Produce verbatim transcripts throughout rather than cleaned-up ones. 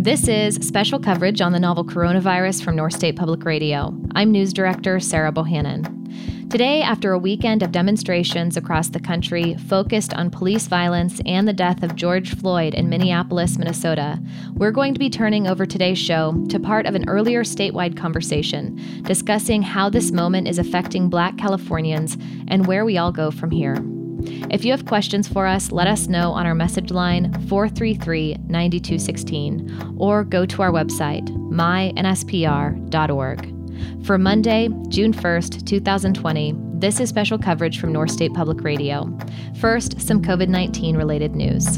This is special coverage on the novel coronavirus from North State Public Radio. I'm News Director Sarah Bohannon. Today, after a weekend of demonstrations across the country focused on police violence and the death of George Floyd in Minneapolis, Minnesota, we're going to be turning over today's show to part of an earlier statewide conversation discussing how this moment is affecting Black Californians and where we all go from here. If you have questions for us, let us know on our message line four three three, nine two one six or go to our website, my n s p r dot org. For Monday, June first, twenty twenty, this is special coverage from North State Public Radio. First, some covid nineteen related news.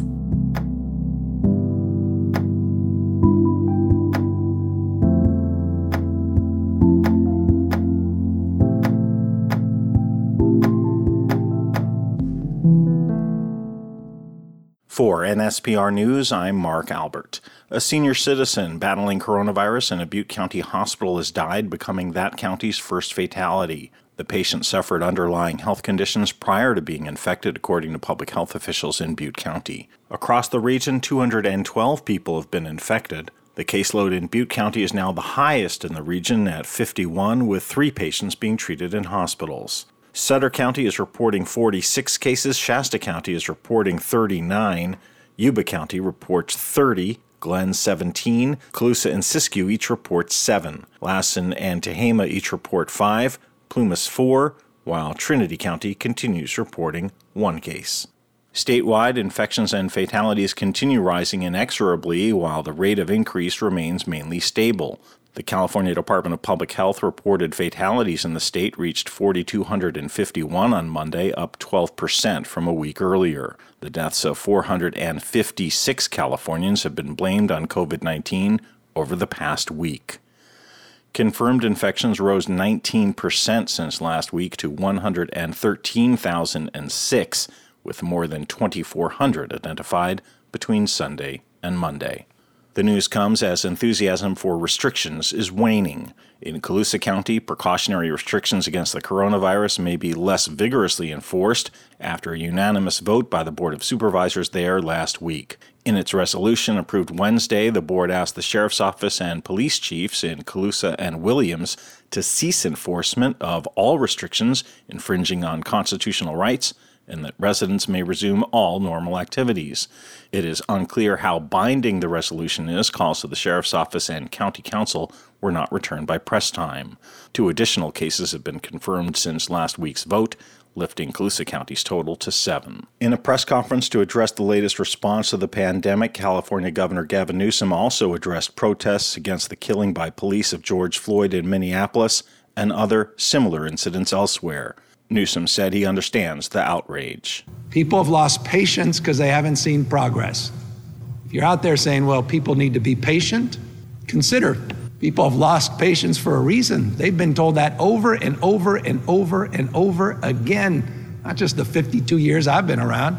For N S P R News, I'm Mark Albert. A senior citizen battling coronavirus in a Butte County hospital has died, becoming that county's first fatality. The patient suffered underlying health conditions prior to being infected, according to public health officials in Butte County. Across the region, two hundred twelve people have been infected. The caseload in Butte County is now the highest in the region at fifty-one, with three patients being treated in hospitals. Sutter County is reporting forty-six cases, Shasta County is reporting thirty-nine, Yuba County reports thirty, Glenn seventeen, Colusa and Siskiyou each report seven, Lassen and Tehama each report five, Plumas four, while Trinity County continues reporting one case. Statewide, infections and fatalities continue rising inexorably while the rate of increase remains mainly stable. The California Department of Public Health reported fatalities in the state reached four thousand two hundred fifty-one on Monday, up twelve percent from a week earlier. The deaths of four hundred fifty-six Californians have been blamed on covid nineteen over the past week. Confirmed infections rose nineteen percent since last week to one hundred thirteen thousand six, with more than twenty-four hundred identified between Sunday and Monday. The news comes as enthusiasm for restrictions is waning. In Colusa County, precautionary restrictions against the coronavirus may be less vigorously enforced after a unanimous vote by the Board of Supervisors there last week. In its resolution approved Wednesday, the board asked the Sheriff's Office and police chiefs in Colusa and Williams to cease enforcement of all restrictions infringing on constitutional rights and that residents may resume all normal activities. It is unclear how binding the resolution is. Calls to the Sheriff's Office and County Council were not returned by press time. Two additional cases have been confirmed since last week's vote, lifting Colusa County's total to seven. In a press conference to address the latest response to the pandemic, California Governor Gavin Newsom also addressed protests against the killing by police of George Floyd in Minneapolis and other similar incidents elsewhere. Newsom said he understands the outrage. People have lost patience because they haven't seen progress. If you're out there saying, well, people need to be patient, consider people have lost patience for a reason. They've been told that over and over and over and over again, not just the fifty-two years I've been around.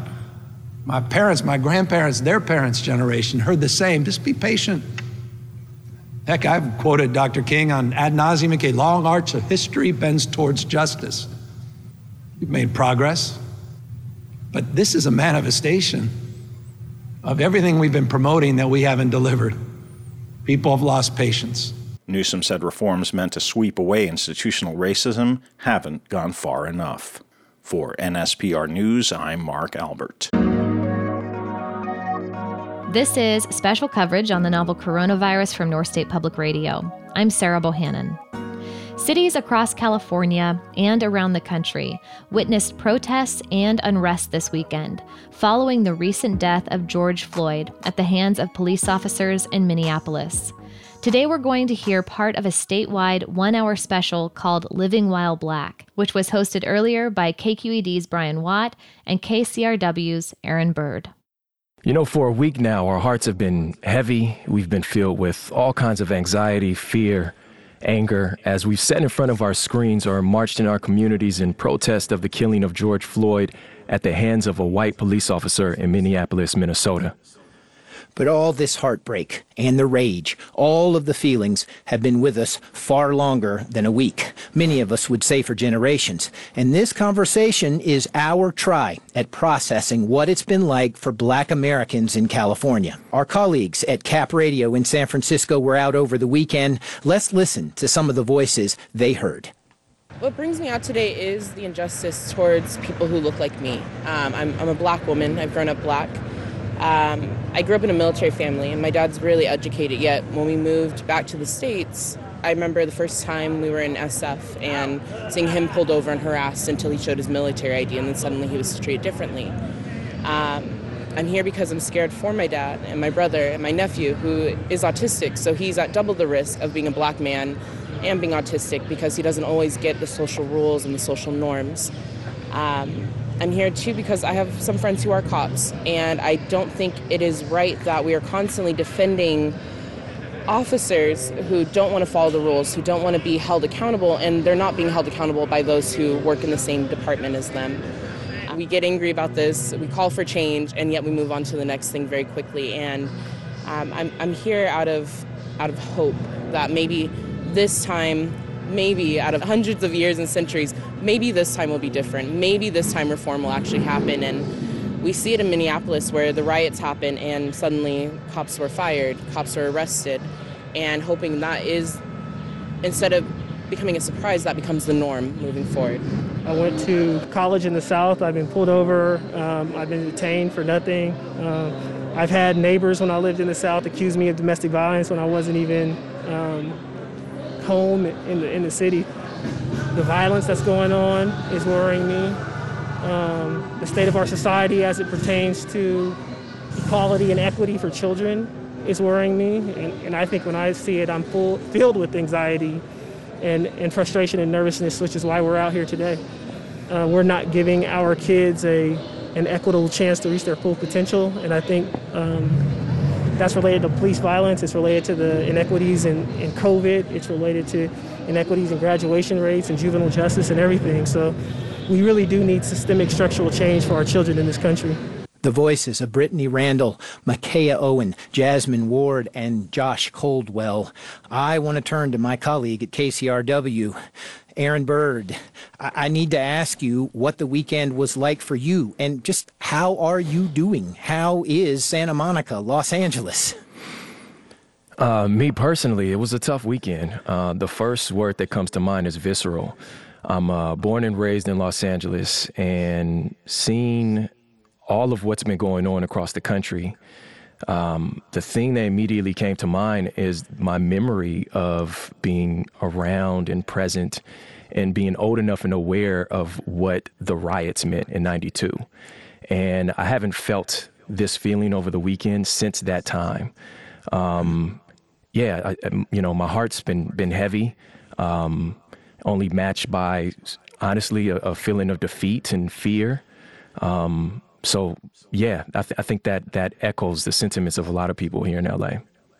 My parents, my grandparents, their parents' generation heard the same. Just be patient. Heck, I've quoted Doctor King on ad nauseum, a long arch of history bends towards justice. We've made progress, but this is a manifestation of everything we've been promoting that we haven't delivered. People have lost patience. Newsom said reforms meant to sweep away institutional racism haven't gone far enough. For N S P R News, I'm Mark Albert. This is special coverage on the novel Coronavirus from North State Public Radio. I'm Sarah Bohannon. Cities across California and around the country witnessed protests and unrest this weekend following the recent death of George Floyd at the hands of police officers in Minneapolis. Today we're going to hear part of a statewide one-hour special called Living While Black, which was hosted earlier by K Q E D's Brian Watt and K C R W's Aaron Bird. You know, for a week now, our hearts have been heavy. We've been filled with all kinds of anxiety, fear, anger, as we've sat in front of our screens or marched in our communities in protest of the killing of George Floyd at the hands of a white police officer in Minneapolis, Minnesota. But all this heartbreak and the rage, all of the feelings have been with us far longer than a week. Many of us would say for generations. And this conversation is our try at processing what it's been like for Black Americans in California. Our colleagues at Cap Radio in San Francisco were out over the weekend. Let's listen to some of the voices they heard. What brings me out today is the injustice towards people who look like me. Um, I'm, I'm a Black woman. I've grown up Black. Um, I grew up in a military family, and my dad's really educated, yet when we moved back to the States, I remember the first time we were in S F and seeing him pulled over and harassed until he showed his military I D, and then suddenly he was treated differently. Um, I'm here because I'm scared for my dad and my brother and my nephew, who is autistic, so he's at double the risk of being a Black man and being autistic because he doesn't always get the social rules and the social norms. Um, I'm here too because I have some friends who are cops, and I don't think it is right that we are constantly defending officers who don't want to follow the rules, who don't want to be held accountable, and they're not being held accountable by those who work in the same department as them. We get angry about this, we call for change, and yet we move on to the next thing very quickly. And um, I'm, I'm here out of, out of hope that maybe this time, maybe out of hundreds of years and centuries, maybe this time will be different. Maybe this time reform will actually happen. And we see it in Minneapolis where the riots happen and suddenly cops were fired, cops were arrested, and hoping that is, instead of becoming a surprise, that becomes the norm moving forward. I went to college in the South. I've been pulled over. Um, I've been detained for nothing. Uh, I've had neighbors when I lived in the South accuse me of domestic violence when I wasn't even um, home in the, in the city. The violence that's going on is worrying me. Um, the state of our society as it pertains to equality and equity for children is worrying me. And, and I think when I see it, I'm full, filled with anxiety and, and frustration and nervousness, which is why we're out here today. Uh, we're not giving our kids a an equitable chance to reach their full potential, and I think um, that's related to police violence, it's related to the inequities in, in COVID, it's related to inequities in graduation rates and juvenile justice and everything. So we really do need systemic structural change for our children in this country. The voices of Brittany Randall, Makaya Owen, Jasmine Ward, and Josh Coldwell. I want to turn to my colleague at K C R W, Aaron Bird. I-, I need to ask you what the weekend was like for you, and just how are you doing? How is Santa Monica, Los Angeles? Uh, me personally, it was a tough weekend. Uh, the first word that comes to mind is visceral. I'm uh, born and raised in Los Angeles, and seeing all of what's been going on across the country, um, the thing that immediately came to mind is my memory of being around and present and being old enough and aware of what the riots meant in ninety-two. And I haven't felt this feeling over the weekend since that time. Um, yeah, I, you know, my heart's been, been heavy, um, only matched by, honestly, a, a feeling of defeat and fear. Um, So, yeah, I, th- I think that that echoes the sentiments of a lot of people here in L A.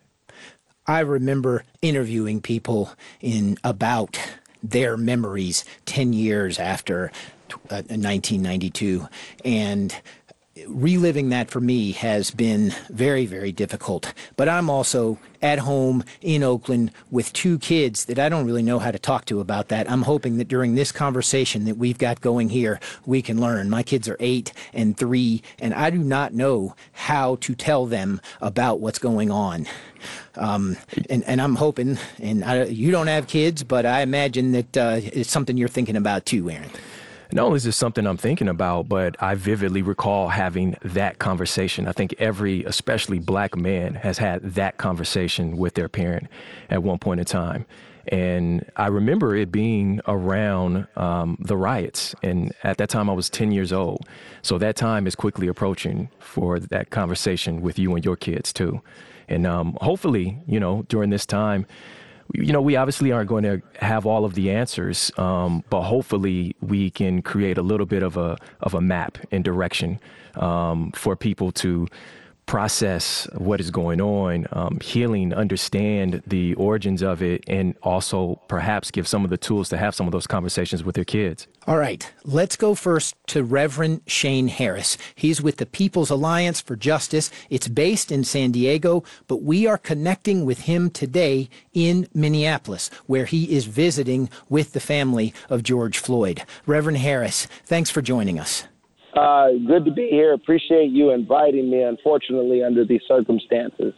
I remember interviewing people in about their memories ten years after uh, nineteen ninety-two, and reliving that for me has been very, very difficult. But I'm also at home in Oakland with two kids that I don't really know how to talk to about that. I'm hoping that during this conversation that we've got going here, we can learn. My kids are eight and three, and I do not know how to tell them about what's going on. Um, and, and I'm hoping, and I, you don't have kids, but I imagine that uh, it's something you're thinking about too, Aaron. Not only is this something I'm thinking about, but I vividly recall having that conversation. I think every, especially Black man, has had that conversation with their parent at one point in time. And I remember it being around um, the riots. And at that time, I was ten years old. So that time is quickly approaching for that conversation with you and your kids, too. And um, hopefully, you know, during this time, you know, we obviously aren't going to have all of the answers, um, but hopefully we can create a little bit of a of a map and direction um, for people to process what is going on, um, healing, understand the origins of it, and also perhaps give some of the tools to have some of those conversations with their kids. All right, let's go first to Reverend Shane Harris. He's with the People's Alliance for Justice. It's based in San Diego, but we are connecting with him today in Minneapolis, where he is visiting with the family of George Floyd. Reverend Harris, thanks for joining us. Uh, good to be here. Appreciate you inviting me, unfortunately, under these circumstances.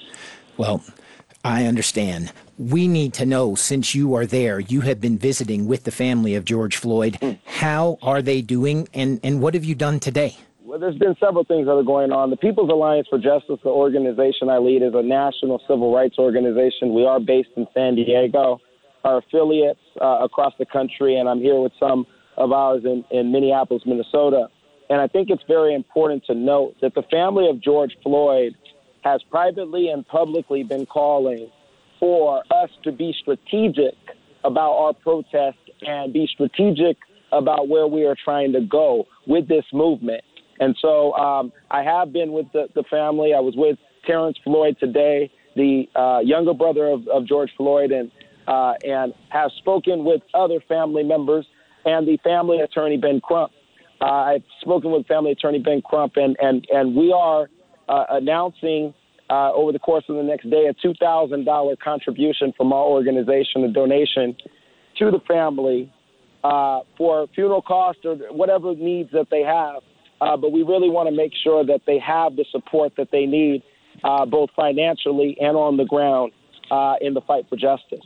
Well, I understand. We need to know, since you are there, you have been visiting with the family of George Floyd. Mm. How are they doing, and, and what have you done today? Well, there's been several things that are going on. The People's Alliance for Justice, the organization I lead, is a national civil rights organization. We are based in San Diego. Our affiliates uh, across the country, and I'm here with some of ours in, in Minneapolis, Minnesota. And I think it's very important to note that the family of George Floyd has privately and publicly been calling for us to be strategic about our protest and be strategic about where we are trying to go with this movement. And so um, I have been with the, the family. I was with Terrence Floyd today, the uh, younger brother of, of George Floyd, and uh, and have spoken with other family members and the family attorney, Ben Crump. Uh, I've spoken with family attorney Ben Crump, and, and, and we are uh, announcing uh, over the course of the next day a two thousand dollars contribution from our organization, a donation to the family uh, for funeral costs or whatever needs that they have. Uh, but we really want to make sure that they have the support that they need, uh, both financially and on the ground uh, in the fight for justice.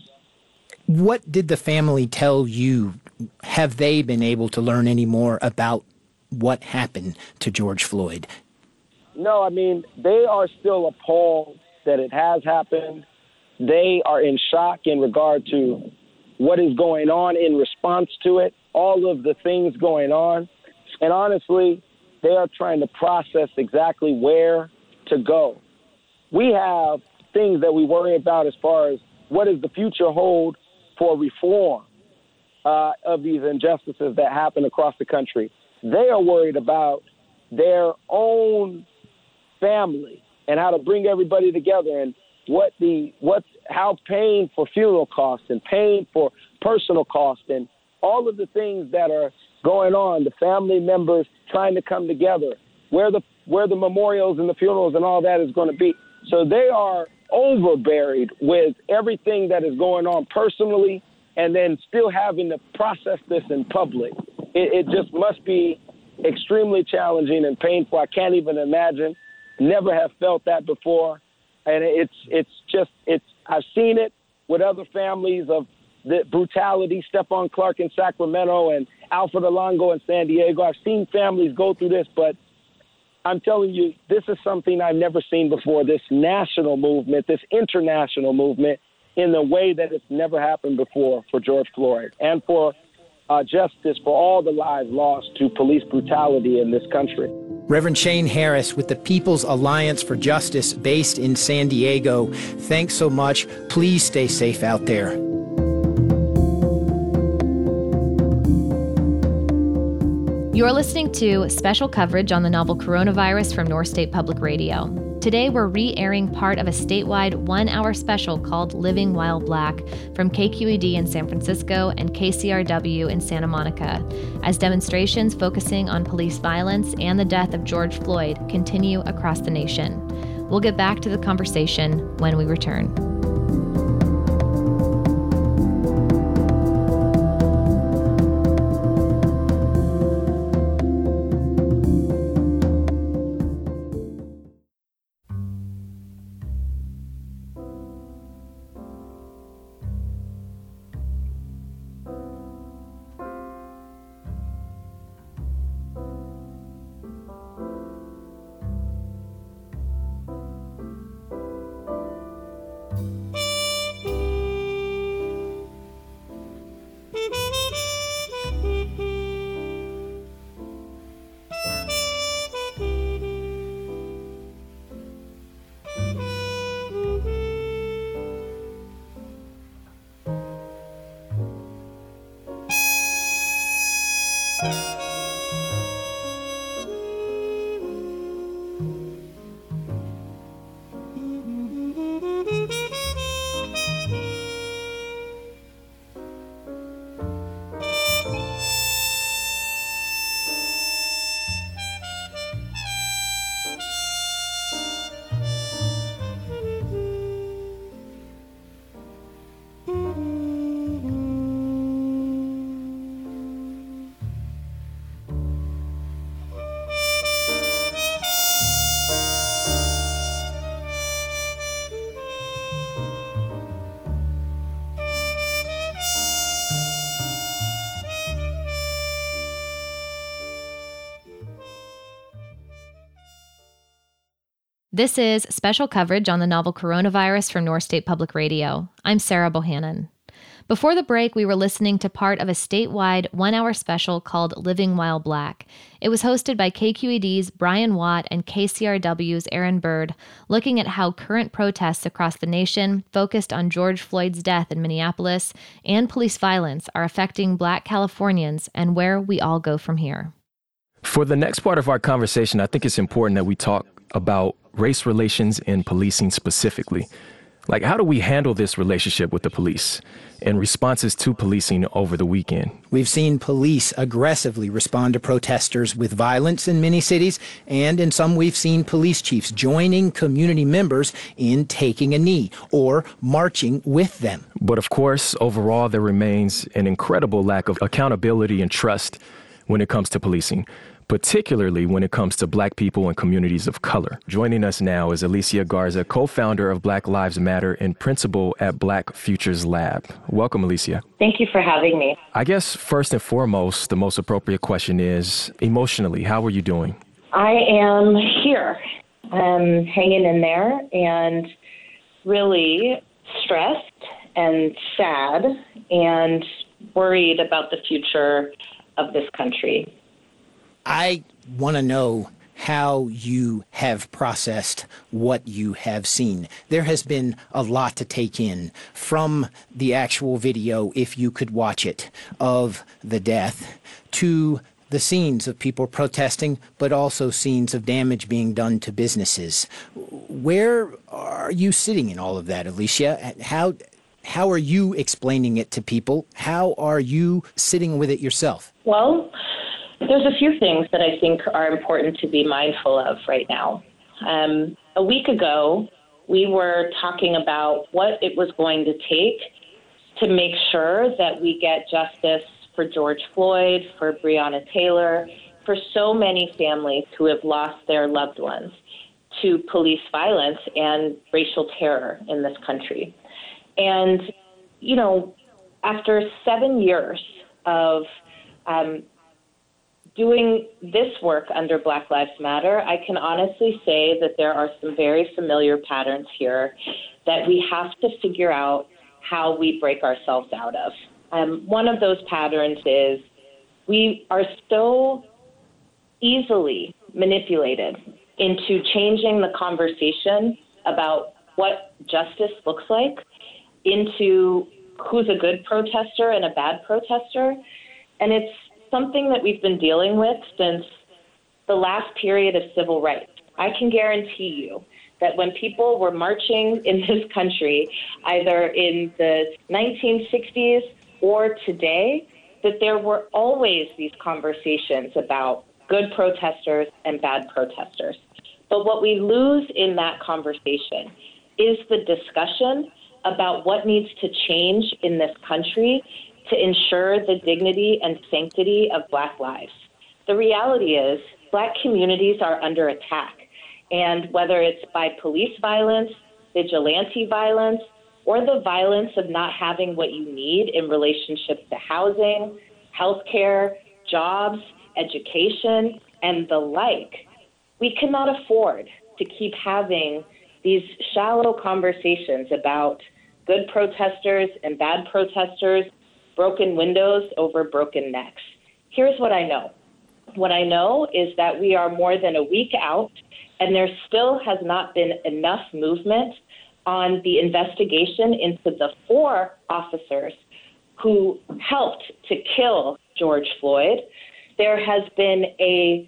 What did the family tell you? Have they been able to learn any more about what happened to George Floyd? No, I mean, they are still appalled that it has happened. They are in shock in regard to what is going on in response to it, all of the things going on. And honestly, they are trying to process exactly where to go. We have things that we worry about as far as what does the future hold for reform uh, of these injustices that happen across the country. They are worried about their own family and how to bring everybody together, and what the what's how paying for funeral costs and paying for personal costs and all of the things that are going on, the family members trying to come together, where the where the memorials and the funerals and all that is going to be. So they are overburied with everything that is going on personally, and then still having to process this in public. It, it just must be extremely challenging and painful. I can't even imagine. Never have felt that before. And it's it's just, it's I've seen it with other families of the brutality, Stephon Clark in Sacramento and Alfred Alongo in San Diego. I've seen families go through this, but I'm telling you, this is something I've never seen before, this national movement, this international movement, in the way that it's never happened before for George Floyd and for uh, justice for all the lives lost to police brutality in this country. Reverend Shane Harris with the People's Alliance for Justice based in San Diego. Thanks so much. Please stay safe out there. You're listening to special coverage on the novel Coronavirus from North State Public Radio. Today, we're re-airing part of a statewide one-hour special called Living While Black from K Q E D in San Francisco and K C R W in Santa Monica, as demonstrations focusing on police violence and the death of George Floyd continue across the nation. We'll get back to the conversation when we return. This is special coverage on the novel Coronavirus from North State Public Radio. I'm Sarah Bohannon. Before the break, we were listening to part of a statewide one-hour special called Living While Black. It was hosted by K Q E D's Brian Watt and K C R W's Aaron Bird, looking at how current protests across the nation, focused on George Floyd's death in Minneapolis, and police violence are affecting Black Californians and where we all go from here. For the next part of our conversation, I think it's important that we talk about race relations in policing specifically. Like, how do we handle this relationship with the police and responses to policing over the weekend? We've seen police aggressively respond to protesters with violence in many cities, and in some we've seen police chiefs joining community members in taking a knee or marching with them. But of course, overall, there remains an incredible lack of accountability and trust when it comes to policing, particularly when it comes to Black people and communities of color. Joining us now is Alicia Garza, co-founder of Black Lives Matter and principal at Black Futures Lab. Welcome, Alicia. Thank you for having me. I guess first and foremost, the most appropriate question is, emotionally, how are you doing? I am here. I'm hanging in there and really stressed and sad and worried about the future of this country. I want to know how you have processed what you have seen. There has been a lot to take in from the actual video, if you could watch it, of the death, to the scenes of people protesting, but also scenes of damage being done to businesses. Where are you sitting in all of that, Alicia? How, how are you explaining it to people? How are you sitting with it yourself? Well, there's a few things that I think are important to be mindful of right now. Um, a week ago, we were talking about what it was going to take to make sure that we get justice for George Floyd, for Breonna Taylor, for so many families who have lost their loved ones to police violence and racial terror in this country. And, you know, after seven years of um, doing this work under Black Lives Matter, I can honestly say that there are some very familiar patterns here that we have to figure out how we break ourselves out of. Um, one of those patterns is we are so easily manipulated into changing the conversation about what justice looks like into who's a good protester and a bad protester. And it's something that we've been dealing with since the last period of civil rights. I can guarantee you that when people were marching in this country, either in the nineteen sixties or today, that there were always these conversations about good protesters and bad protesters. But what we lose in that conversation is the discussion about what needs to change in this country to ensure the dignity and sanctity of Black lives. The reality is Black communities are under attack. And whether it's by police violence, vigilante violence, or the violence of not having what you need in relationship to housing, healthcare, jobs, education, and the like, we cannot afford to keep having these shallow conversations about good protesters and bad protesters, broken windows over broken necks. Here's what I know. What I know is that we are more than a week out, and there still has not been enough movement on the investigation into the four officers who helped to kill George Floyd. There has been a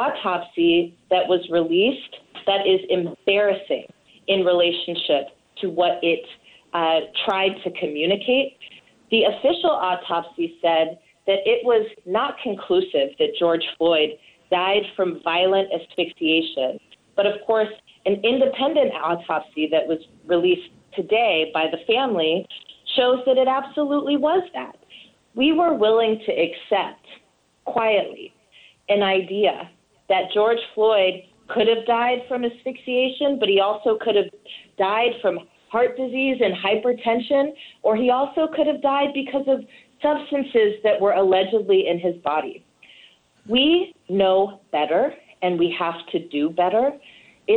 autopsy that was released that is embarrassing in relationship to what it uh, tried to communicate. The official autopsy said that it was not conclusive that George Floyd died from violent asphyxiation. But of course, an independent autopsy that was released today by the family shows that it absolutely was that. We were willing to accept quietly an idea that George Floyd could have died from asphyxiation, but he also could have died from heart disease and hypertension, or he also could have died because of substances that were allegedly in his body. We know better, and we have to do better. It's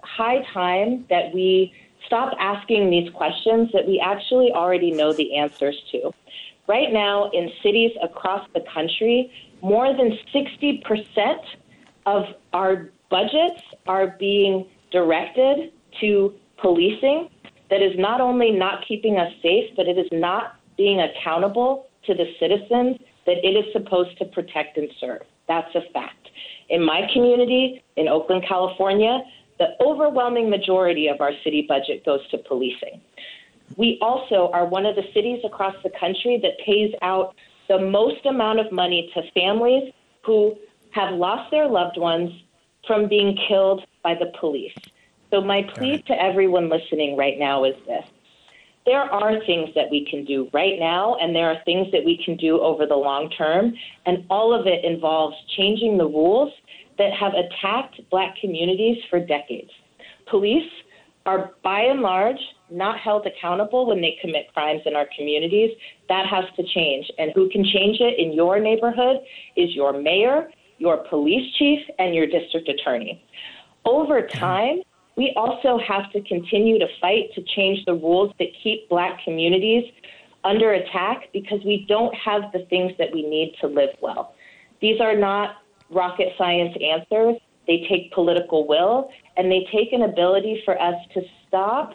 high time that we stop asking these questions that we actually already know the answers to. Right now, in cities across the country, more than sixty percent of our budgets are being directed to policing that is not only not keeping us safe, but it is not being accountable to the citizens that it is supposed to protect and serve. That's a fact. In my community, in Oakland, California, the overwhelming majority of our city budget goes to policing. We also are one of the cities across the country that pays out the most amount of money to families who have lost their loved ones from being killed by the police. So my plea to everyone listening right now is this. There are things that we can do right now, and there are things that we can do over the long term, and all of it involves changing the rules that have attacked Black communities for decades. Police are, by and large, not held accountable when they commit crimes in our communities. That has to change, and who can change it in your neighborhood is your mayor, your police chief, and your district attorney. Over time, we also have to continue to fight to change the rules that keep Black communities under attack because we don't have the things that we need to live well. These are not rocket science answers. They take political will, and they take an ability for us to stop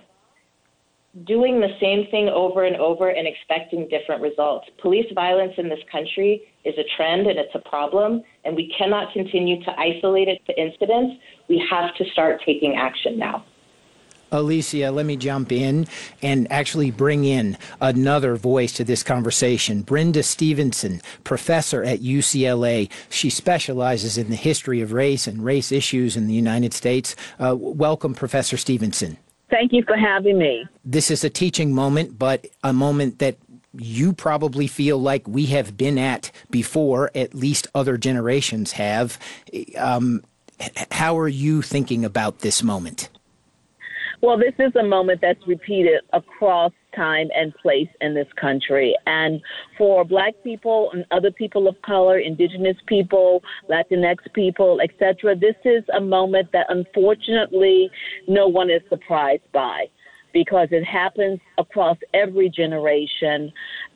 doing the same thing over and over and expecting different results. Police violence in this country is a trend and it's a problem, and we cannot continue to isolate it to incidents. We have to start taking action now. Alicia, let me jump in and actually bring in another voice to this conversation. Brenda Stevenson, professor at U C L A. She specializes in the history of race and race issues in the United States. Uh, welcome, Professor Stevenson. Thank you for having me. This is a teaching moment, but a moment that you probably feel like we have been at before, at least other generations have. Um, how are you thinking about this moment? Well, this is a moment that's repeated across time and place in this country. And for Black people and other people of color, Indigenous people, Latinx people, et cetera, this is a moment that unfortunately no one is surprised by because it happens across every generation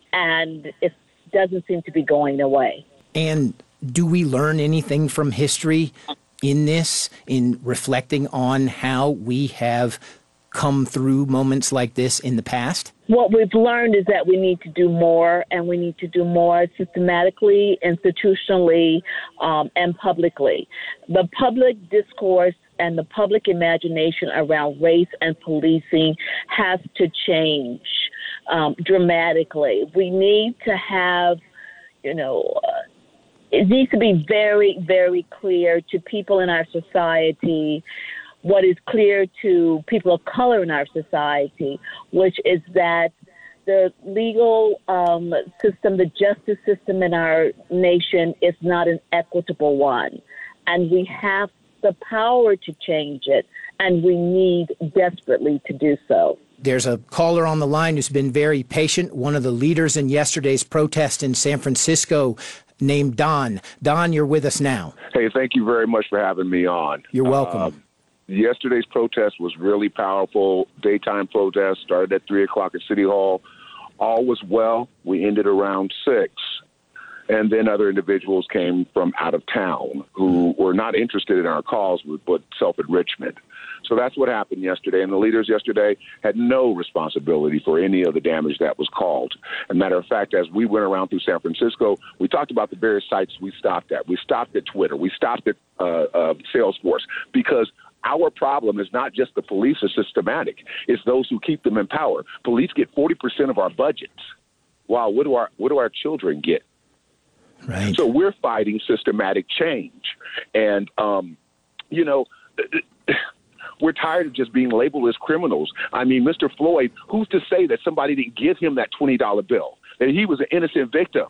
and it doesn't seem to be going away. And do we learn anything from history in this, in reflecting on how we have come through moments like this in the past? What we've learned is that we need to do more, and we need to do more systematically, institutionally, um, and publicly. The public discourse and the public imagination around race and policing has to change um, dramatically. We need to have, you know, uh, it needs to be very, very clear to people in our society what is clear to people of color in our society, which is that the legal um, system, the justice system in our nation is not an equitable one. And we have the power to change it, and we need desperately to do so. There's a caller on the line who's been very patient, one of the leaders in yesterday's protest in San Francisco, named Don. Don, you're with us now. Hey, thank you very much for having me on. You're welcome. Uh, yesterday's protest was really powerful. Daytime protest started at three o'clock at City Hall. All was well. We ended around six. And then other individuals came from out of town who were not interested in our cause, but self-enrichment. So that's what happened yesterday. And the leaders yesterday had no responsibility for any of the damage that was caused. As a matter of fact, as we went around through San Francisco, we talked about the various sites we stopped at. We stopped at Twitter. We stopped at uh, uh, Salesforce because our problem is not just the police are systematic. It's those who keep them in power. Police get forty percent of our budgets. Wow, what do our, what do our children get? Right. So we're fighting systematic change. And, um, you know, we're tired of just being labeled as criminals. I mean, Mister Floyd, who's to say that somebody didn't give him that twenty dollar bill, that he was an innocent victim?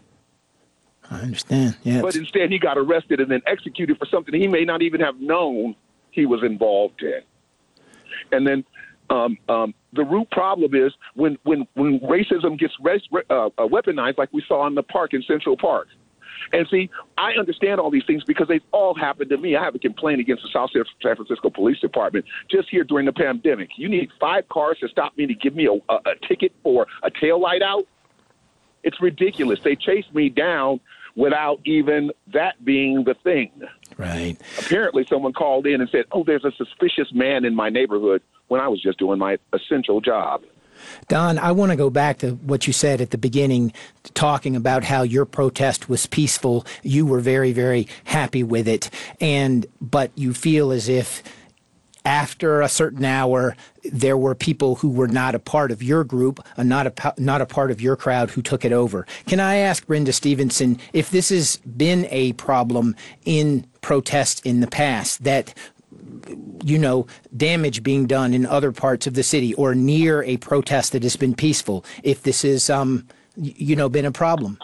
I understand, yes. But instead he got arrested and then executed for something he may not even have known he was involved in. And then um, um, the root problem is when, when, when racism gets res- uh, uh, weaponized like we saw in the park in Central Park. And see, I understand all these things because they've all happened to me. I have a complaint against the South San Francisco Police Department just here during the pandemic. You need five cars to stop me to give me a, a, a ticket for a taillight out? It's ridiculous. They chased me down without even that being the thing. Right. Apparently someone called in and said, oh, there's a suspicious man in my neighborhood when I was just doing my essential job. Don, I want to go back to what you said at the beginning, talking about how your protest was peaceful. You were very, very happy with it. And but you feel as if after a certain hour, there were people who were not a part of your group, uh, not a not a part of your crowd who took it over. Can I ask Brenda Stevenson if this has been a problem in protests in the past, that you know, damage being done in other parts of the city or near a protest that has been peaceful, if this is, um, you know, been a problem?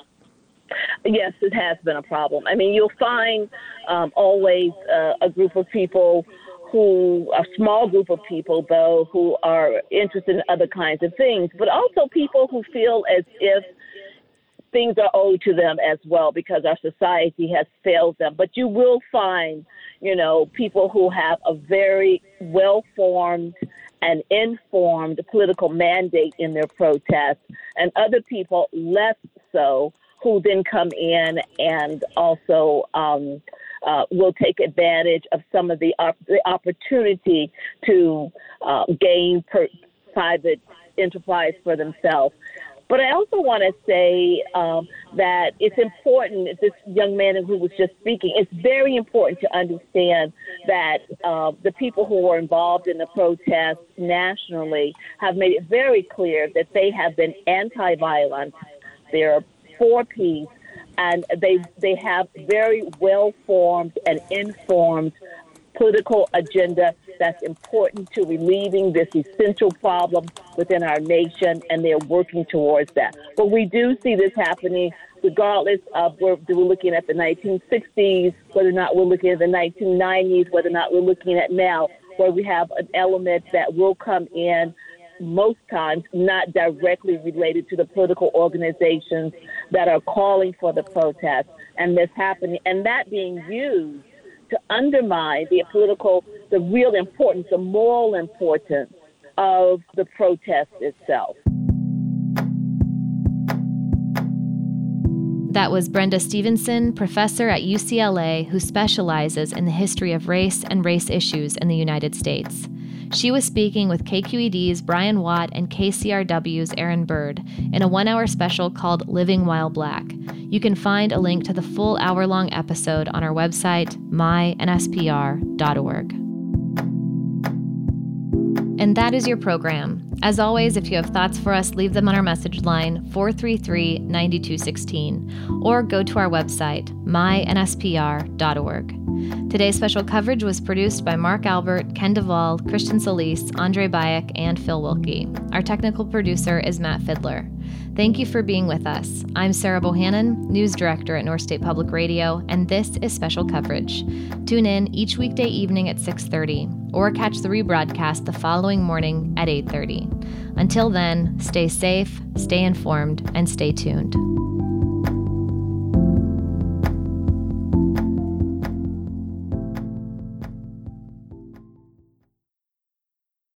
Yes, it has been a problem. I mean, you'll find um, always uh, a group of people who, a small group of people, though, who are interested in other kinds of things, but also people who feel as if things are owed to them as well because our society has failed them. But you will find, you know, people who have a very well-formed and informed political mandate in their protests, and other people less so, who then come in and also um, uh, will take advantage of some of the, op- the opportunity to uh, gain per- private enterprise for themselves. But I also want to say um, that it's important, this young man who was just speaking, it's very important to understand that uh, the people who were involved in the protests nationally have made it very clear that they have been anti-violent. They're for peace, and they they have very well-formed and informed political agenda that's important to relieving this essential problem within our nation, and they're working towards that. But we do see this happening regardless of whether we're looking at the nineteen sixties, whether or not we're looking at the nineteen nineties, whether or not we're looking at now, where we have an element that will come in most times not directly related to the political organizations that are calling for the protest, and this happening, and that being used to undermine the political, the real importance, the moral importance of the protest itself. That was Brenda Stevenson, professor at U C L A who specializes in the history of race and race issues in the United States. She was speaking with K Q E D's Brian Watt and K C R W's Aaron Bird in a one-hour special called Living While Black. You can find a link to the full hour-long episode on our website, my N S P R dot org. And that is your program. As always, if you have thoughts for us, leave them on our message line, four three three, nine two one six, or go to our website, my N S P R dot org. Today's special coverage was produced by Mark Albert, Ken Duvall, Christian Solis, Andre Bayek, and Phil Wilkie. Our technical producer is Matt Fiddler. Thank you for being with us. I'm Sarah Bohannon, news director at North State Public Radio, and this is Special Coverage. Tune in each weekday evening at six thirty, or catch the rebroadcast the following morning at eight thirty. Until then, stay safe, stay informed, and stay tuned.